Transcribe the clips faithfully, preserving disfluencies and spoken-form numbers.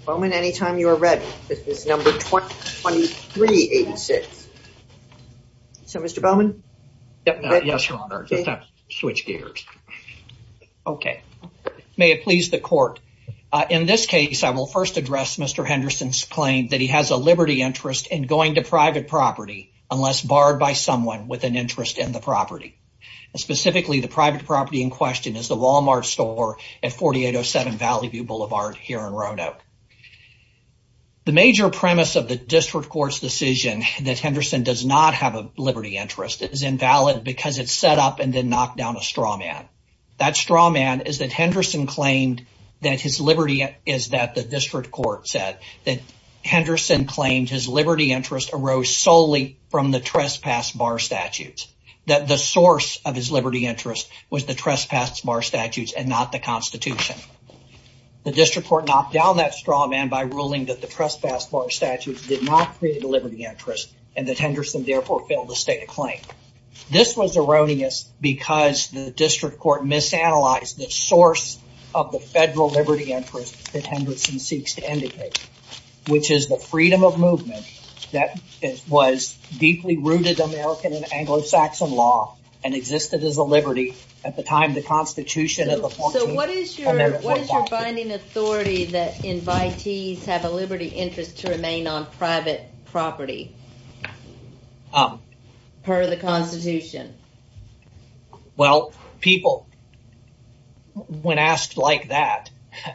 Bowman, anytime you are ready. This is number twenty twenty-three eighty-six. So, Mister Bowman? Yep, uh, yes, Your Honor. Just have to switch gears. Okay. May it please the court. Uh, in this case, I will first address Mister Henderson's claim that he has a liberty interest in going to private property unless barred by someone with an interest in the property. And specifically, the private property in question is the Walmart store at forty-eight oh seven Valley View Boulevard here in Roanoke. The major premise of the district court's decision that Henderson does not have a liberty interest is invalid because it's set up and then knocked down a straw man. That straw man is that Henderson claimed that his liberty is that the district court said that Henderson claimed his liberty interest arose solely from the trespass bar statutes, that the source of his liberty interest was the trespass bar statutes and not the Constitution. The district court knocked down that straw man by ruling that the trespass bar statutes did not create a liberty interest and that Henderson therefore failed to state a claim. This was erroneous because the district court misanalyzed the source of the federal liberty interest that Henderson seeks to indicate, which is the freedom of movement that is, was deeply rooted in American and Anglo-Saxon law and existed as a liberty at the time the Constitution so, of the fourteenth. So what is your what is your binding authority that invitees have a liberty interest to remain on private property um, per the Constitution? Well, people, when asked like that,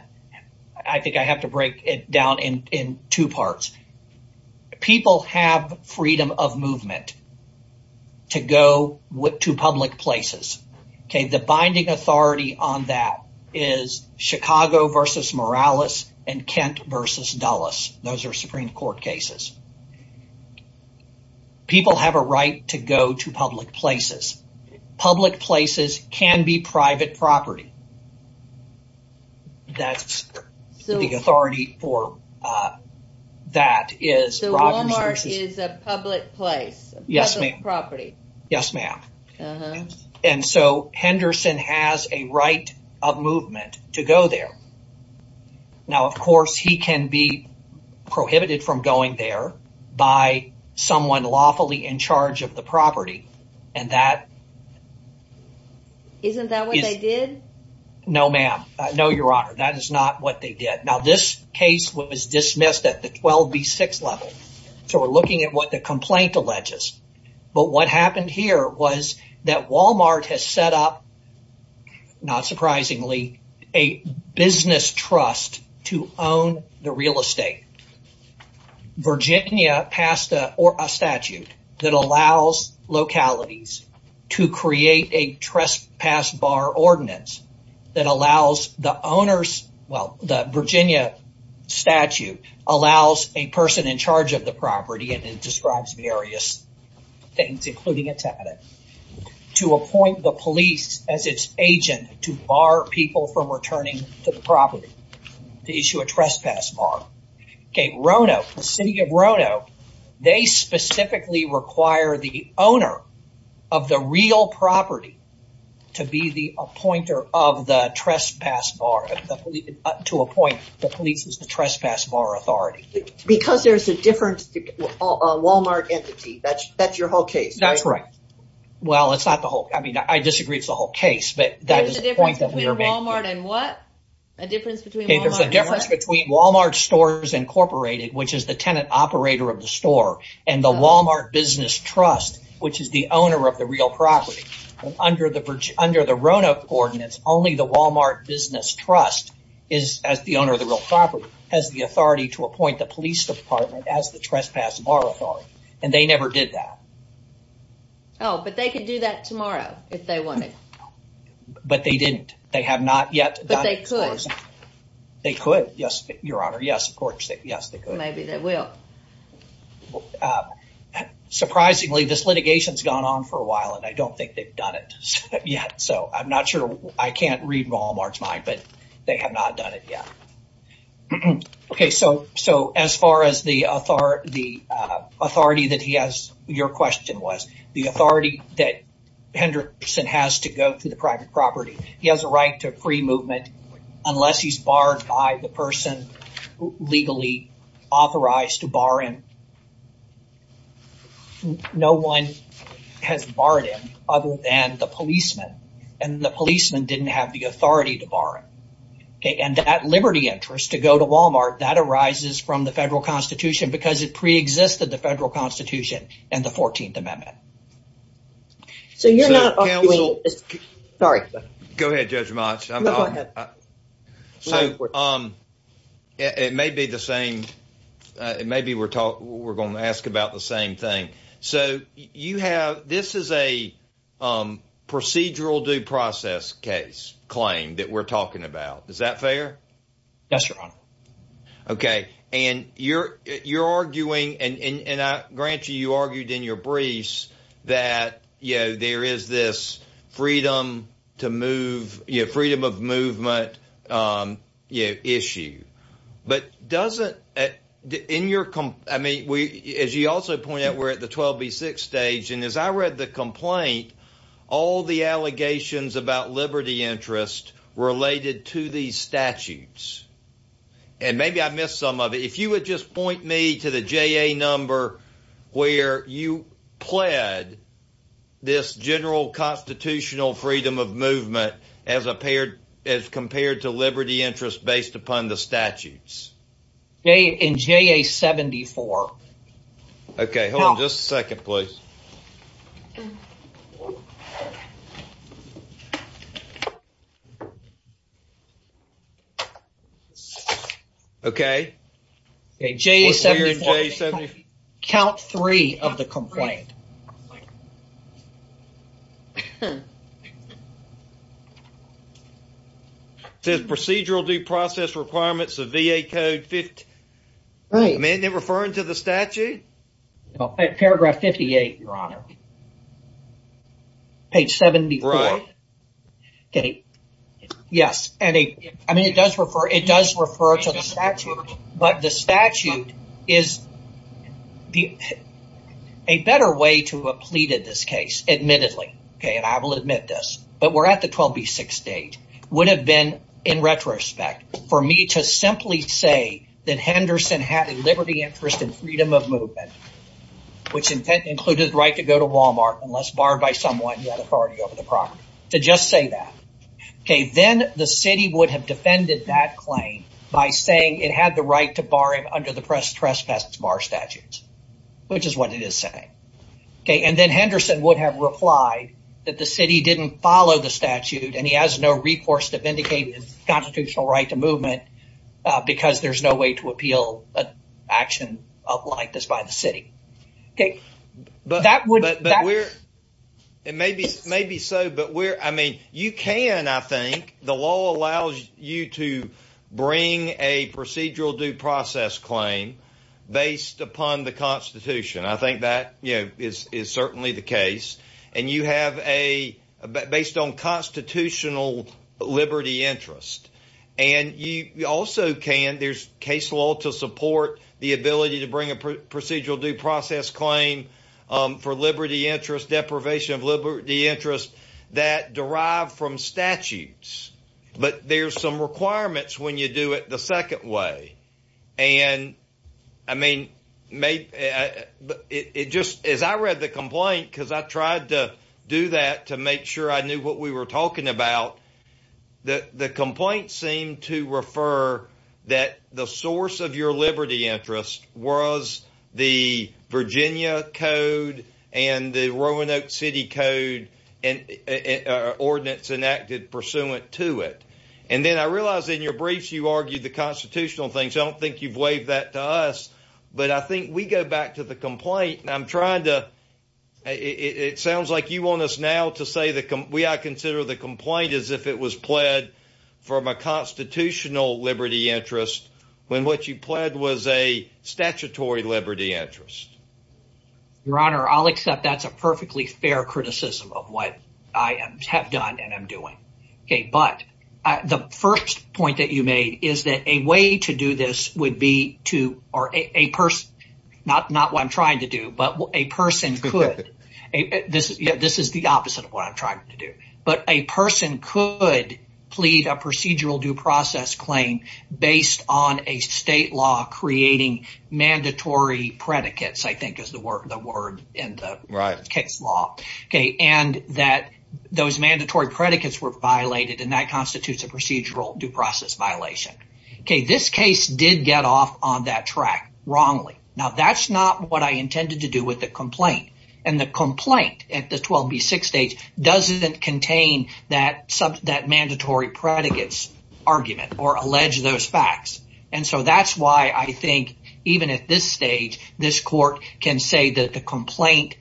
I think I have to break it down in, in two parts. People have freedom of movement to go w- to public places. Okay, the binding authority on that is Chicago versus Morales and Kent versus Dulles. Those are Supreme Court cases. People have a right to go to public places. Public places can be private property. That's so, the authority for uh, that is. So Rogers Walmart versus, is a public place, a yes, public ma'am. property. Yes, ma'am. Uh-huh. And so Henderson has a right of movement to go there. Now, of course, he can be prohibited from going there by someone lawfully in charge of the property. And that Isn't that what is, they did? No, ma'am. Uh, no, Your Honor. That is not what they did. Now, this case was dismissed at the twelve B six level. So we're looking at what the complaint alleges. But what happened here was that Walmart has set up, not surprisingly, a business trust to own the real estate. Virginia passed a, or a statute that allows localities to create a trespass bar ordinance that allows the owners, well, the Virginia statute allows a person in charge of the property, and it describes various things, including a tenant, to appoint the police as its agent to bar people from returning to the property, to issue a trespass bar. Okay, Roanoke, the city of Roanoke, they specifically require the owner of the real property to be the appointer of the trespass bar, the, uh, to appoint the police as the trespass bar authority. Because there's a different uh, Walmart entity. That's that's your whole case, right? That's right. Well, it's not the whole. I mean, I disagree it's the whole case, but that there's is a the point difference that we are between making. Walmart and what? A difference between okay, Walmart there's a difference and what? between Walmart Stores Incorporated, which is the tenant operator of the store, and the oh. Walmart Business Trust, which is the owner of the real property. And under the under the Roanoke ordinance, only the Walmart Business Trust is, as the owner of the real property, has the authority to appoint the police department as the trespass bar authority, and they never did that. Oh, but they could do that tomorrow if they wanted. But they didn't. They have not yet but done they it. Could. They could, yes, Your Honor. Yes, of course. They, yes, they could. Maybe they will. Uh, surprisingly, this litigation's gone on for a while, and I don't think they've done it yet. So I'm not sure. I can't read Walmart's mind, but they have not done it yet. Okay, so so as far as the author the uh, authority that he has, your question was the authority that Henderson has to go to the private property. He has a right to free movement unless he's barred by the person legally authorized to bar him. No one has barred him other than the policeman, and the policeman didn't have the authority to bar him. Okay, and that liberty interest to go to Walmart, that arises from the federal Constitution because it pre-existed the federal Constitution and the fourteenth Amendment. So you're so, not counsel, arguing. Sorry. Go ahead, Judge Motch. I'm, no, go I'm, ahead. I, so, um, it, it may be the same. Uh, maybe we're talk, we're going to ask about the same thing. So you have this is a um, procedural due process case claim that we're talking about. Is that fair? Yes, Your Honor. Okay, and you're you're arguing, and, and, and I grant you, you argued in your briefs that you know there is this freedom to move, you know, freedom of movement, um, you know, issue, but doesn't uh, in your com- I mean, we as you also point out, we're at the twelve B six stage, and as I read the complaint, all the allegations about liberty interest related to these statutes. And maybe I missed some of it. If you would just point me to the J A number where you pled this general constitutional freedom of movement as, a paired, as compared to liberty interest based upon the statutes. J, in J A seventy-four. Okay, hold now, on just a second, please. Okay. Okay, J A seventy-four. J A seventy-four. Count three of the complaint. It says procedural due process requirements of V A Code fifty. Right. I mean, isn't it referring to the statute? No, paragraph fifty-eight, Your Honor. Page seventy-four. Right. Okay. Yes, and a, I mean, it does refer, it does refer to the statute, but the statute is the, a better way to have pleaded this case, admittedly, okay, and I will admit this, but we're at the twelve B six stage, would have been, in retrospect, for me to simply say that Henderson had a liberty interest in freedom of movement, which intent included the right to go to Walmart unless barred by someone who had authority over the property. To just say that. Okay, then the city would have defended that claim by saying it had the right to bar him under the press trespass bar statutes, which is what it is saying. Okay, and then Henderson would have replied that the city didn't follow the statute and he has no recourse to vindicate his constitutional right to movement uh, because there's no way to appeal an action of like this by the city. Okay, but that would but, but that, we're. It may be, maybe so, but we're, I mean, you can, I think, the law allows you to bring a procedural due process claim based upon the Constitution. I think that, you know, is, is certainly the case. And you have a, based on constitutional liberty interest. And you also can, there's case law to support the ability to bring a procedural due process claim Um, for liberty interest, deprivation of liberty interest that derive from statutes. But there's some requirements when you do it the second way. And, I mean, maybe, uh, it, it just, as I read the complaint, because I tried to do that to make sure I knew what we were talking about, the, the complaint seemed to refer that the source of your liberty interest was the Virginia Code and the Roanoke City Code and uh, ordinance enacted pursuant to it. And then I realize in your briefs you argued the constitutional things. I don't think you've waived that to us, but I think we go back to the complaint, and I'm trying to. It, it sounds like you want us now to say the we I consider the complaint as if it was pled from a constitutional liberty interest, when what you pled was a statutory liberty interest. Your Honor, I'll accept that's a perfectly fair criticism of what I am, have done and am doing. Okay, but uh, the first point that you made is that a way to do this would be to, or a, a person, not not what I'm trying to do, but a person could. a, this, yeah, this is the opposite of what I'm trying to do. But a person could plead a procedural due process claim based on a state law creating mandatory predicates, I think is the word, the word in the right. case law. Okay. And that those mandatory predicates were violated, and that constitutes a procedural due process violation. Okay. This case did get off on that track wrongly. Now, that's not what I intended to do with the complaint. And the complaint at the twelve B six stage doesn't contain that sub, that mandatory predicates argument or allege those facts. And so that's why I think even at this stage, this court can say that the complaint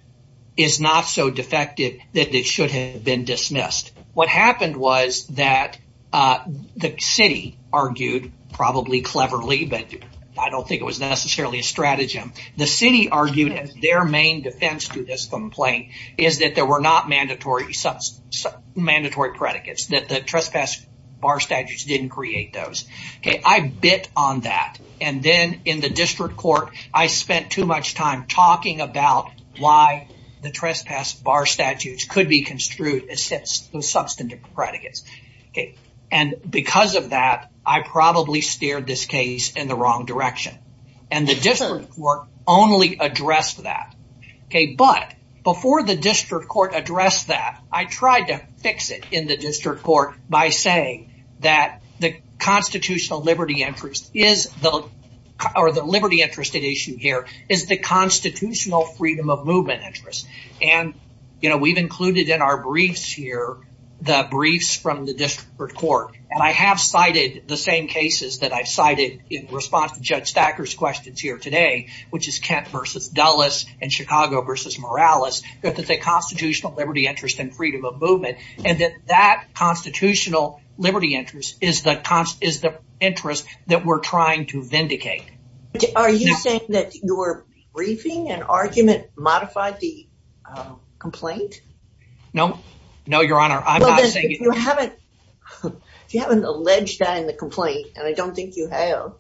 is not so defective that it should have been dismissed. What happened was that uh, the city argued, probably cleverly, but I don't think it was necessarily a stratagem. The city argued as their main defense to this complaint is that there were not mandatory sub, sub, mandatory predicates, that the trespass bar statutes didn't create those. Okay, I bit on that. And then in the district court, I spent too much time talking about why the trespass bar statutes could be construed as those substantive predicates. Okay. And because of that, I probably steered this case in the wrong direction. And the district court only addressed that. Okay, but before the district court addressed that, I tried to fix it in the district court by saying that the constitutional liberty interest is the, or the liberty interest at issue here is the constitutional freedom of movement interest. And, you know, we've included in our briefs here the briefs from the district court. And I have cited the same cases that I've cited in response to Judge Stacker's questions here today, which is Kent versus Dulles and Chicago versus Morales, that the constitutional liberty interest and freedom of movement, and that that constitutional liberty interest is the const, is the interest that we're trying to vindicate. Are you now, saying that your briefing and argument modified the uh, complaint? No. No, Your Honor, I'm well, not then, saying if you haven't, if you haven't alleged that in the complaint, and I don't think you have,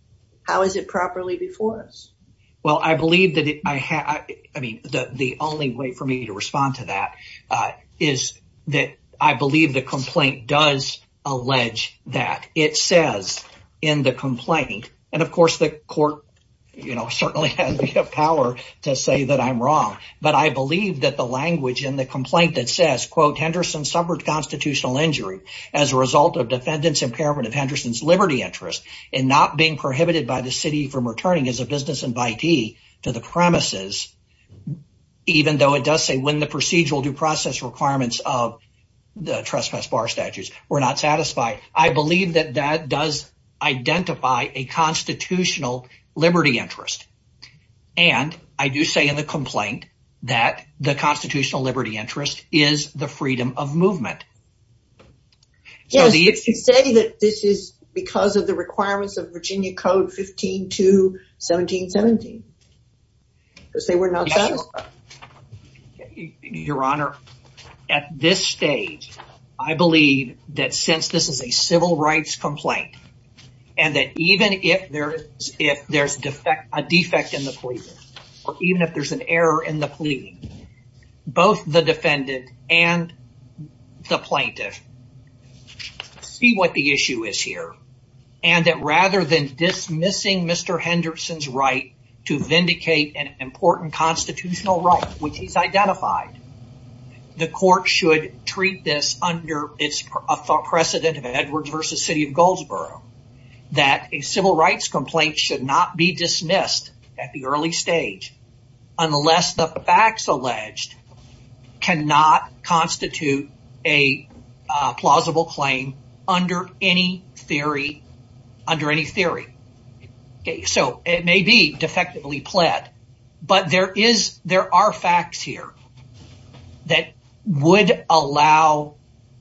how is it properly before us? Well, I believe that it, I have, I, I mean, the, the only way for me to respond to that uh, is that I believe the complaint does allege that. It says in the complaint, and of course the court, you know, certainly has the power to say that I'm wrong. But I believe that the language in the complaint that says, quote, Henderson suffered constitutional injury as a result of defendant's impairment of Henderson's liberty interest in not being prohibited by the city from returning as a business invitee to the premises, even though it does say when the procedural due process requirements of the trespass bar statutes were not satisfied. I believe that that does identify a constitutional liberty interest. And I do say in the complaint that the constitutional liberty interest is the freedom of movement. Yes, so the, but you say that this is because of the requirements of Virginia Code fifteen two seventeen seventeen, because they were not yes, satisfied. Your Honor, at this stage, I believe that since this is a civil rights complaint, and that even if there is, if there's defect, a defect in the pleading, or even if there's an error in the pleading, both the defendant and the plaintiff see what the issue is here, and that rather than dismissing Mister Henderson's right to vindicate an important constitutional right, which he's identified, the court should treat this under its precedent of Edwards versus City of Goldsboro, that a civil rights complaint should not be dismissed at the early stage unless the facts alleged cannot constitute a uh, plausible claim under any theory, under any theory. Okay, so it may be defectively pled, but there is, there are facts here that would allow,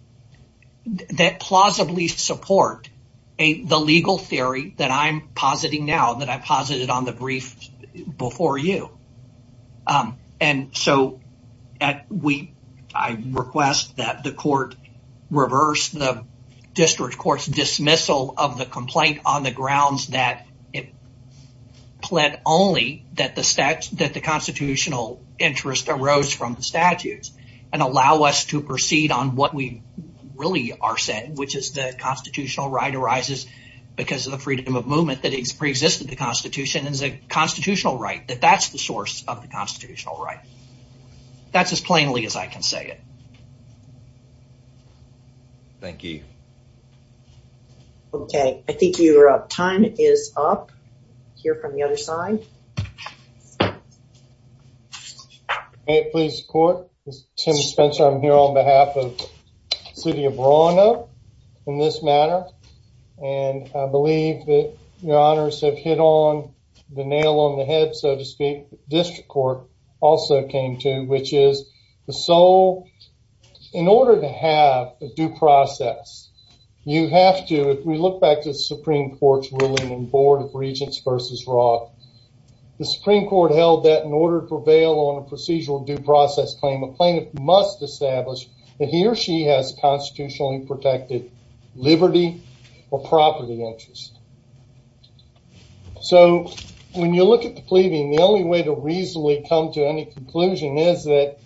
that plausibly support A, the legal theory that I'm positing now, that I posited on the brief before you. Um, and so at, we, I request that the court reverse the district court's dismissal of the complaint on the grounds that it pled only that the stat, that the constitutional interest arose from the statutes, and allow us to proceed on what we really are saying, which is the constitutional right arises because of the freedom of movement that pre-existed the Constitution and is a constitutional right, that that's the source of the constitutional right. That's as plainly as I can say it. Thank you. Okay, I think your uh, time is up. Hear from the other side. May it please the court, this is Tim Spencer. I'm here on behalf of the City of Roanoke in this matter, and I believe that your honors have hit on the nail on the head, so to speak, the district court also came to, which is the sole, in order to have a due process, you have to, if we look back to the Supreme Court's ruling in Board of Regents versus Roth, the Supreme Court held that in order to prevail on a procedural due process claim, a plaintiff must establish that he or she has a constitutionally protected liberty or property interest. So when you look at the pleading, the only way to reasonably come to any conclusion is that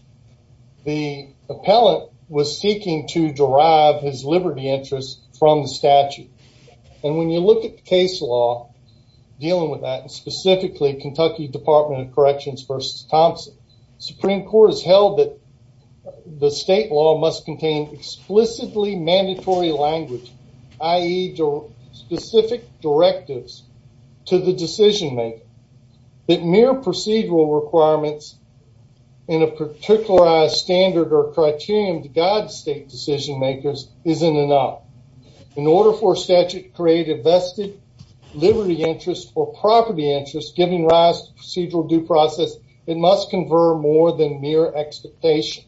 the appellant was seeking to derive his liberty interest from the statute. And when you look at the case law dealing with that, and specifically Kentucky Department of Corrections versus Thompson, Supreme Court has held that the state law must contain explicitly mandatory language, that is specific directives to the decision maker, that mere procedural requirements in a particularized standard or criterion to guide state decision makers isn't enough. In order for a statute to create a vested liberty interest or property interest giving rise to procedural due process, it must confer more than mere expectation.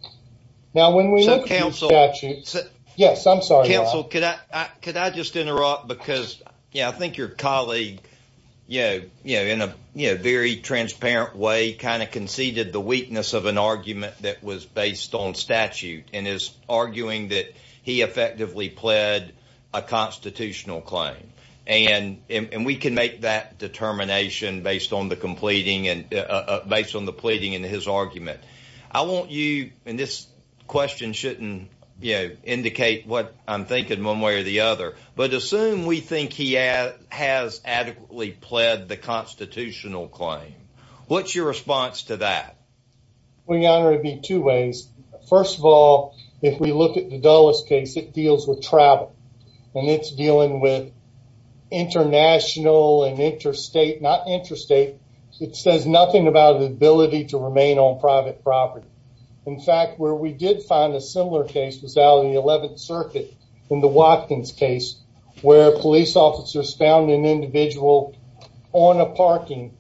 Now, when we so look counsel, at the statute, so, yes, I'm sorry, counsel, Rob. could I, I could I just interrupt because yeah, I think your colleague, you know, you know, in a you know very transparent way, kind of conceded the weakness of an argument that was based on statute and is arguing that he effectively pled a constitutional claim. And, and and we can make that determination based on the completing and uh, uh, based on the pleading in his argument. I want you, and this question shouldn't, you know, indicate what I'm thinking one way or the other, but assume we think he ha- has adequately pled the constitutional claim. What's your response to that? Well, Your Honor, it'd be two ways. First of all, if we look at the Dulles case, it deals with travel, and it's dealing with international and interstate, not interstate. It says nothing about the ability to remain on private property. In fact, where we did find a similar case was out of the eleventh Circuit in the Watkins case, where police officers found an individual on a parking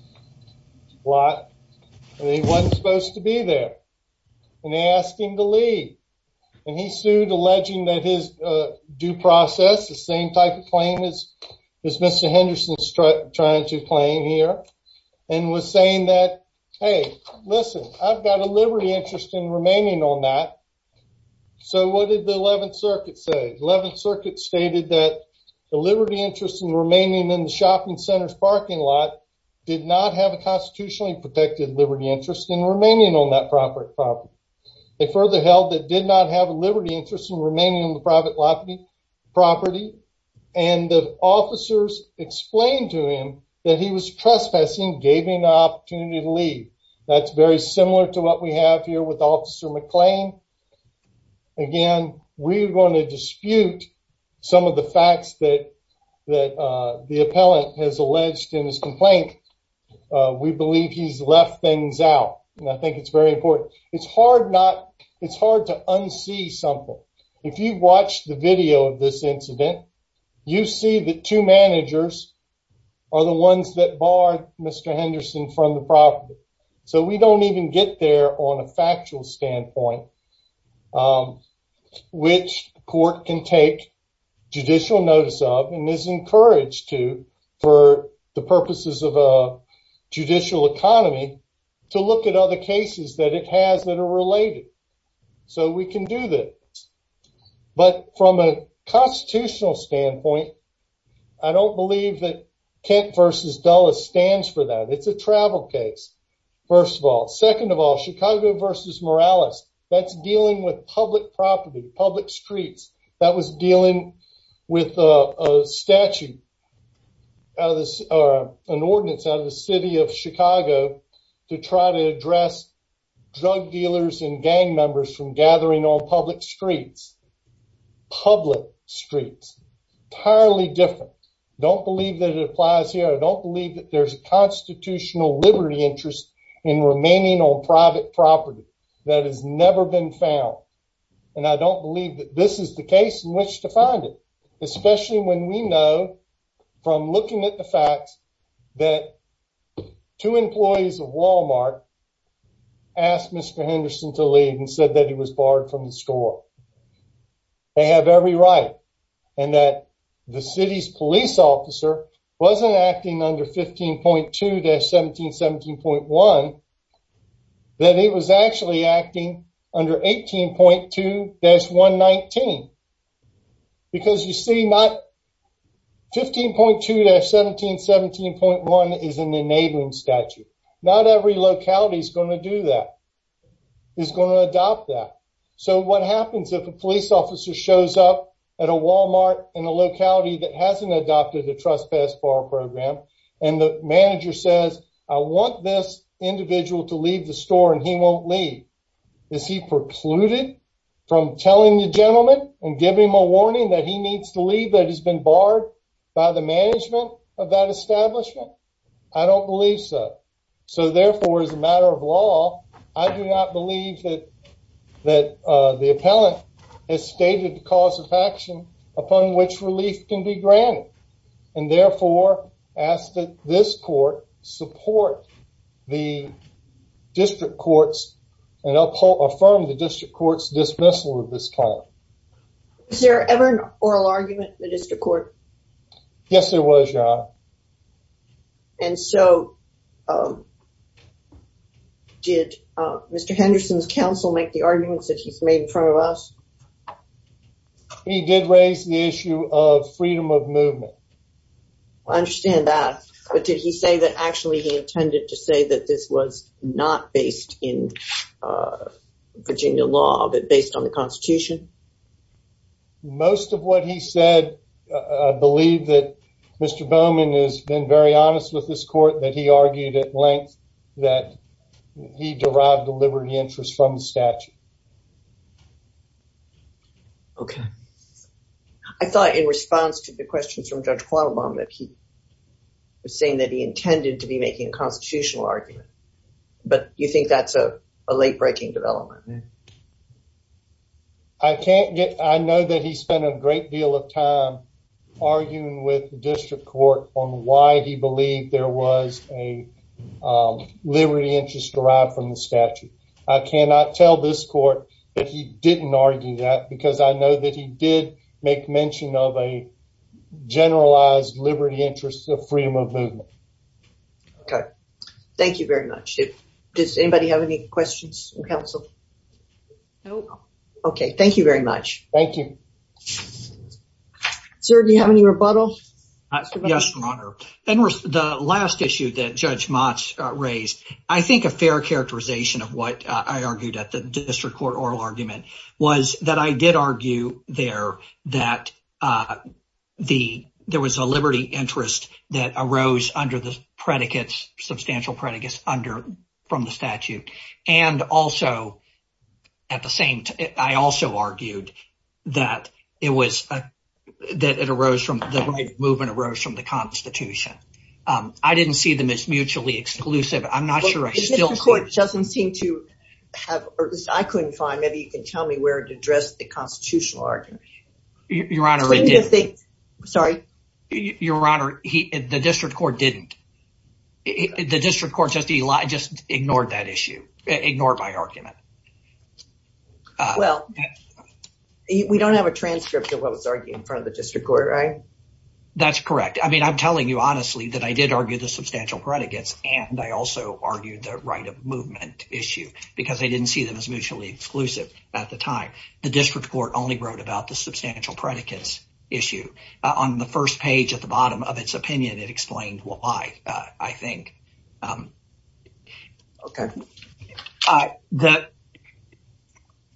lot, and he wasn't supposed to be there. And they asked him to leave. And he sued, alleging that his uh, due process, the same type of claim as, as Mister Henderson's try, trying to claim here, and was saying that, hey, listen, I've got a liberty interest in remaining on that. So what did the eleventh Circuit say? The eleventh Circuit stated that the liberty interest in remaining in the shopping center's parking lot did not have a constitutionally protected liberty interest in remaining on that property. They further held that did not have a liberty interest in remaining on the private property, and the officers explained to him that he was trespassing, gave him an opportunity to leave. That's very similar to what we have here with Officer McClain. Again, we're going to dispute some of the facts that that uh, the appellant has alleged in his complaint. Uh, we believe he's left things out, and I think it's very important. It's hard not. It's hard to unsee something. If you watch the video of this incident, you see that two managers are the ones that barred Mister Henderson from the property. So we don't even get there on a factual standpoint, um, which the court can take judicial notice of and is encouraged to, for the purposes of a judicial economy, to look at other cases that it has that are related. So we can do this. But from a constitutional standpoint, I don't believe that Kent versus Dulles stands for that. It's a travel case, first of all. Second of all, Chicago versus Morales That's dealing with public property, public streets. That was dealing with a, a statute out of this, uh, an ordinance out of the city of Chicago to try to address drug dealers and gang members from gathering on public streets. Public streets. Entirely different. Don't believe that it applies here. I don't believe that there's a constitutional liberty interest in remaining on private property. That has never been found. And I don't believe that this is the case in which to find it, especially when we know from looking at the facts that two employees of Walmart asked Mister Henderson to leave and said that he was barred from the store. They have every right, and that the city's police officer wasn't acting under fifteen point two dash seventeen seventeen point one, that he was actually acting under eighteen point two dash one nineteen. Because you see, not fifteen point two dash seventeen seventeen point one is an enabling statute. Not every locality is going to do that, is going to adopt that. So what happens if a police officer shows up at a Walmart in a locality that hasn't adopted a trespass bar program, and the manager says, I want this individual to leave the store and he won't leave? Is he precluded from telling the gentleman and giving him a warning that he needs to leave, that he's been barred by the management of that establishment? I don't believe so. So therefore, as a matter of law, I do not believe that that uh, the appellant has stated the cause of action upon which relief can be granted, and therefore ask that this court support the district courts and uphold, affirm the district court's dismissal of this claim. Was there ever an oral argument in the district court? Yes, there was, Your Honor. And so, um, did uh, Mister Henderson's counsel make the arguments that he's made in front of us? He did raise the issue of freedom of movement. I understand that, but did he say that actually he intended to say that this was not based in uh, Virginia law, but based on the Constitution? Most of what he said, uh, I believe that Mister Bowman has been very honest with this court, that he argued at length that he derived a liberty interest from the statute. Okay. I thought in response to the questions from Judge Quattlebaum that he was saying that he intended to be making a constitutional argument. But you think that's a, a late-breaking development? I can't get, I know that he spent a great deal of time arguing with the district court on why he believed there was a um, liberty interest derived from the statute. I cannot tell this court that he didn't argue that, because I know that he did make mention of a generalized liberty interest of freedom of movement. Okay. Thank you very much. If, does anybody have any questions from counsel? Nope. Okay. Thank you very much. Thank you. Sir, do you have any rebuttal? Uh, yes, Your Honor. And the last issue that Judge Motz uh, raised, I think a fair characterization of what uh, I argued at the district court oral argument was that I did argue there that uh, the there was a liberty interest that arose under the predicates, substantial predicates under from the statute, and also at the same time, I also argued that it was a that it arose from the right of movement arose from the Constitution. Um, I didn't see them as mutually exclusive. I'm not well, sure I still see. The court doesn't seem to have, or at least I couldn't find, maybe you can tell me where it addressed the constitutional argument. Your Honor, it did. They, sorry? Your Honor, he, the district court didn't. It, the district court just, just ignored that issue, ignored my argument. Uh, well, we don't have a transcript of what was argued in front of the district court, right? That's correct. I mean, I'm telling you honestly that I did argue the substantial predicates, and I also argued the right of movement issue because I didn't see them as mutually exclusive at the time. The district court only wrote about the substantial predicates issue. Uh, on the first page at the bottom of its opinion, it explained why, uh, I think. Um, okay. Uh, the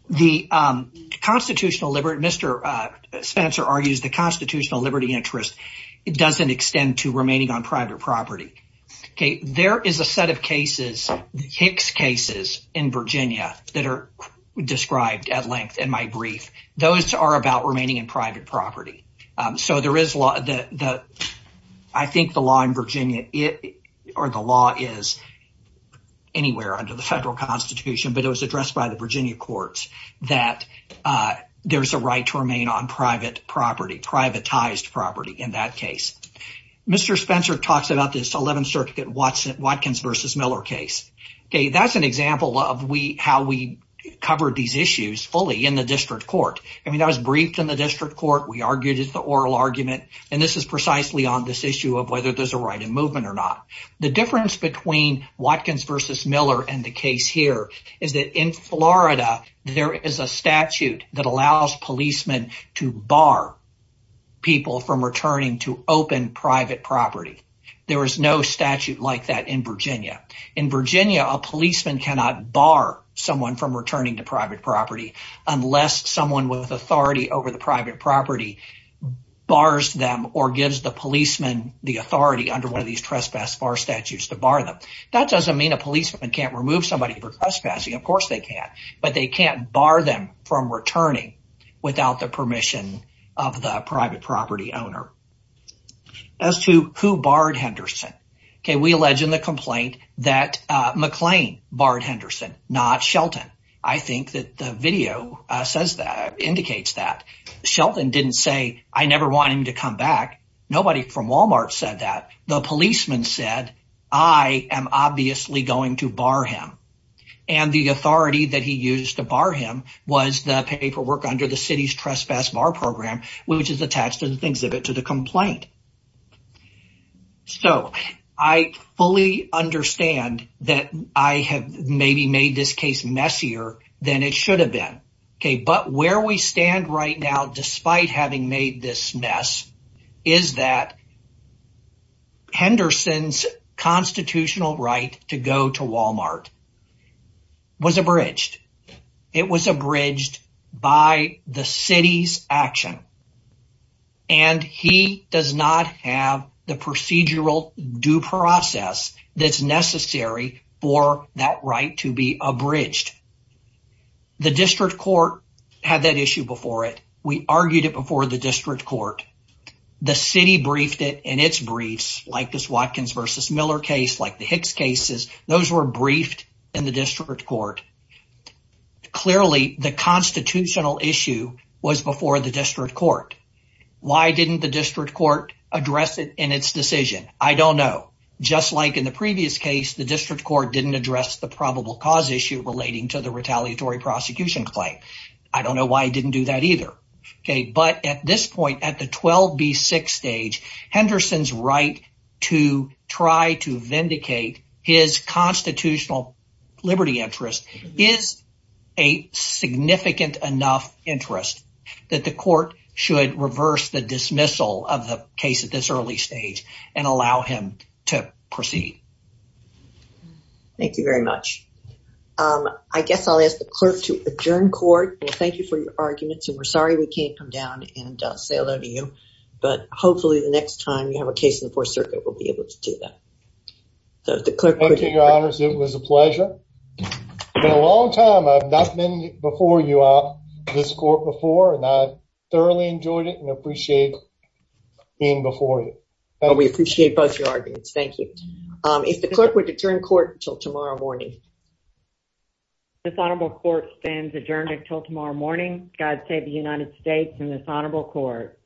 The um, constitutional liberty, Mister Uh, Spencer argues the constitutional liberty interest, it doesn't extend to remaining on private property. Okay, there is a set of cases, the Hicks cases in Virginia, that are described at length in my brief. Those are about remaining in private property. Um, so there is law, the, the, I think the law in Virginia, it, or the law is anywhere under the federal constitution, but it was addressed by the Virginia courts that, uh, there's a right to remain on private property, privatized property in that case. Mister Spencer talks about this eleventh Circuit Watson, Watkins versus Miller case. Okay, that's an example of we how we covered these issues fully in the district court. I mean, that was briefed in the district court. We argued it's the oral argument, and this is precisely on this issue of whether there's a right of movement or not. The difference between Watkins versus Miller and the case here is that in Florida, there is a statute that allows policemen to bar people from returning to open private property. There is no statute like that in Virginia. In Virginia, a policeman cannot bar someone from returning to private property unless someone with authority over the private property bars them or gives the policeman the authority under one of these trespass bar statutes to bar them. That doesn't mean a policeman can't remove somebody for trespassing. Of course they can, but they can't bar them from returning without the permission of the private property owner. As to who barred Henderson, okay, we allege in the complaint that uh, McLean barred Henderson, not Shelton. I think that the video uh, says that, indicates that. Shelton didn't say, I never want him to come back. Nobody from Walmart said that. The policeman said, I am obviously going to bar him. And the authority that he used to bar him was the paperwork under the city's trespass bar program, which is attached as an exhibit to the complaint. So I fully understand that I have maybe made this case messier than it should have been. Okay, but where we stand right now, despite having made this mess, is that Henderson's constitutional right to go to Walmart was abridged. It was abridged by the city's action. And he does not have the procedural due process that's necessary for that right to be abridged. The district court had that issue before it. We argued it before the district court. The city briefed it in its briefs, like this Watkins versus Miller case, like the Hicks cases. Those were briefed in the district court. Clearly, the constitutional issue was before the district court. Why didn't the district court address it in its decision? I don't know. Just like in the previous case, the district court didn't address the probable cause issue relating to the retaliatory prosecution claim. I don't know why it didn't do that either. Okay, but at this point, at the twelve B six stage, Henderson's right to try to vindicate his constitutional liberty interest is a significant enough interest that the court should reverse the dismissal of the case at this early stage and allow him to proceed. Thank you very much. Um, I guess I'll ask the clerk to adjourn court. Well, thank you for your arguments, and we're sorry we can't come down and uh, say hello to you, but hopefully the next time you have a case in the Fourth Circuit, we'll be able to do that. So the clerk. Thank you, Your Honors. It was a pleasure. It's been a long time. I've not been before you on this court before, and I thoroughly enjoyed it and appreciate being before you. Well, we appreciate both your arguments. Thank you. Um, if the clerk would adjourn court until tomorrow morning. This honorable court stands adjourned until tomorrow morning. God save the United States and this honorable court.